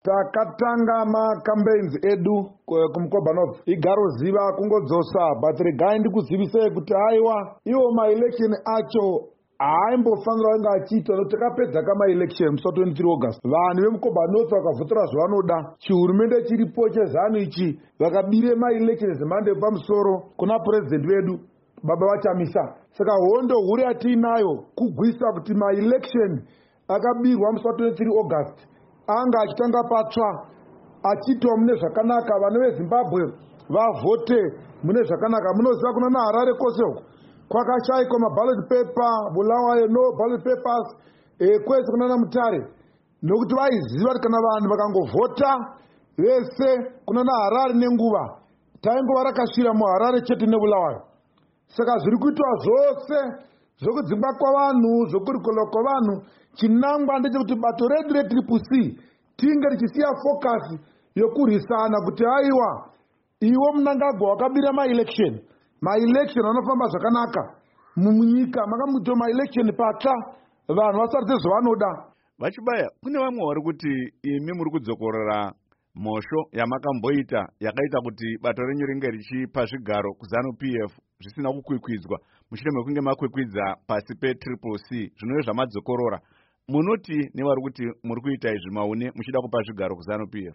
Takatanga makambaigns edu kumkobanov igaro ziva kungodzosa but regai ndikuzivisei kuti aiwa iwo maelection acho haimbofanira kunge achiitwa nokuti takapedza kamaelection musi wa23 August. Vanhu vemukobanov vakavhotera zvavanoda. Chihurumende chiripo chezanu ichi vakabire maelection zvemhando yepamusoro kuna purezidendi vedu baba vachamisa. Saka hondo huru yatiinayo kugwisa kuti maelection akabirwa musi wa23 August anga achitanga patsva achiitwa mune zvakanaka. Vana veZimbabwe vavhote mune zvakanaka. Munoziva kuna naHarare kwose uko kwakashaikwa maballot paper, Bulawayo no ballot papers, kwese kuna naMutare, nokuti vaiziva kuti kana vanhu vakangovhota vese kuna naHarare nenguva taingova rakashira muHarare chete neBulawayo. Saka zviri kuitwa zvose zvokudzingwa kwavanhu, zvokurikola kwavanhu, chinangwa ndechekuti bato redu reTCC tinge richisiya focus yokurwisana kuti aiwa iwo Mnangagwa wakabira maelection anofamba zvakanaka munyika makamuita maelection patsva vanhu vasaridze zvavanoda. Vachibaya, kune vamwe vari kuti imi muri kudzokorera mhosho yamakamboita yakaita kuti bato renyu ringe richipa zvigaro kuZanu PF zvisina kukwikwidzwa mushure mekunge makwikwidza pasi peCCC zvinove zvamadzokorora. Munoti nevari kuti muri kuita izvi maune muchida kupa zvigaro kuZanu PF?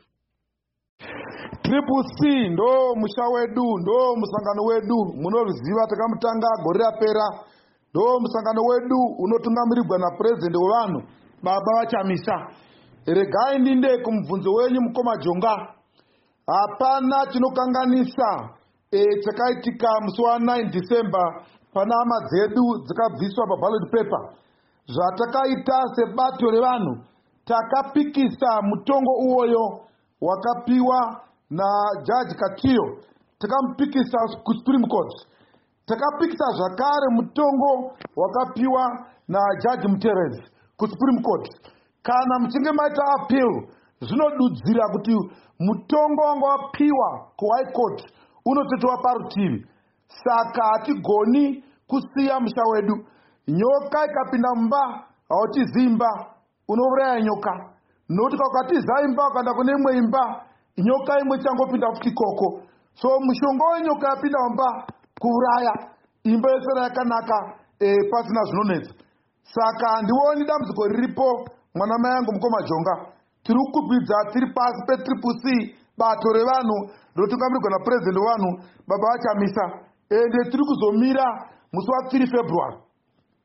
CCC ndo musha wedu, ndo musangano wedu, munoruziva takamutanga gore rapera. Ndo musangano wedu unotungamirirwa napurezidendi wevanhu baba vachamisa. Regai ndinde kumubvunzo wenyu mukoma Jonga. Hapana chinokanganisa chakaitika musi wa9 December pana hama dzedu dzikabviswa paballot paper. Zvatakaita sebato revanhu takapikisa mutongo uwoyo wakapiwa na Jaji Katiyo, takamupikisa kuSupreme Court. Takapikisa zvakare mutongo wakapiwa na Jaji Muterezi kuSupreme Court. Kana muchinge maita appeal zvinodudzira kuti mutongo wanga wapiwa kuHigh Court unototewa parutivi. Saka hatigoni kusiya musha wedu. Nyoka ikapinda mumba hautizivi imba, unouraya nyoka. Nokuti ukatiza imba ukaenda kune imwe imba, nyoka imwe changopinda futi ikoko. So mushonga wenyoka yapinda mumba kuuraya, imba yose yakanaka pasina zvinonetsa. Saka handioni dambudziko riripo mwana mai angu mukoma Jonga. Tiri kukwidza tiri pasi peCCC, bato revanhu rinotungamirirwa napurezidendi wevanhu baba vachamisa. Ende tiri kuzomira musi wa3 February.